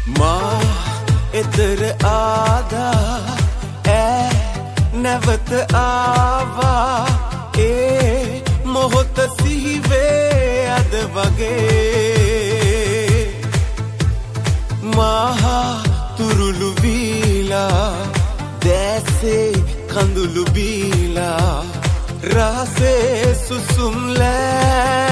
මා එතර ආදා නැවත ආවා ඒ මොහොත සිහිවේ අද වගේ මහා තුරුළු වීලා දැසේ කඳුළු බීලා රහසේ සුසුම් ලෑ